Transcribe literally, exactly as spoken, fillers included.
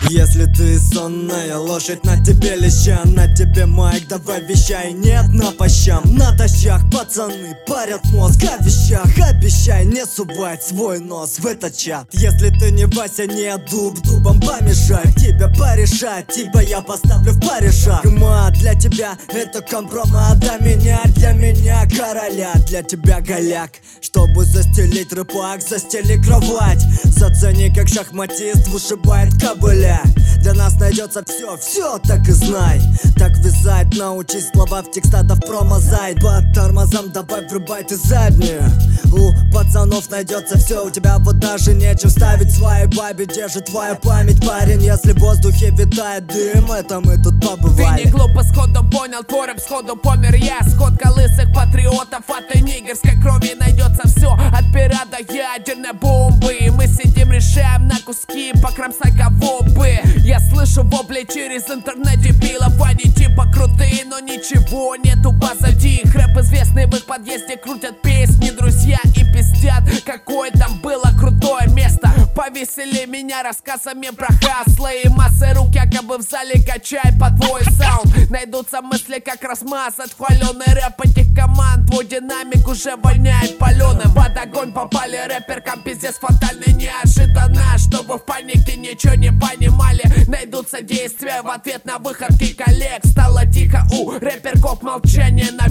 Если ты сонная, лошадь на тебе леща, на тебе майк, давай вещай, нет на пощам. На тащах пацаны парят мозг о вещах, обещай не сувать свой нос в этот чат. Если ты не Вася, не дуб, дубом помешай, тебя порешать, тебя я поставлю в парижах. Мат для тебя это компромат, для меня, для меня короля, для тебя голяк. Чтобы застелить рыбак, застели кровать, зацени как шахматист вышибает кобыля. Для нас найдется все, все, так и знай. Так вязать научись, слова в текстатов промазай. Под тормозом давай врубай ты заднюю. У пацанов найдется все, у тебя вот даже нечем ставить своей бабе. Держит твоя память, парень, если в воздухе витает дым, это мы тут побывали. Ты не глупо сходу понял, твой рэп сходу помер я. Сходка лысых патриотов от той нигерской крови. Найдется все, от пера до ядерной бомбы. И мы сидим, решаем на куски, покромсать кого бы. Я слышу вопли через интернет дебилов, они типа крутые, но ничего нету позади их. Рэп известный в их подъезде, крутят песни друзья и пиздят, какое там было крутое место. Повесели меня рассказами про хасла и массы рук якобы в зале качает по твой саунд. Найдутся мысли, как размазать хваленый рэп этих команд. Твой динамик уже воняет паленым. Под огонь попали рэперкам, пиздец фатальный, неожиданно, чтобы в панике ничего не понимали. Найдутся действия в ответ на выходки коллег. Стало тихо у рэперков, молчание на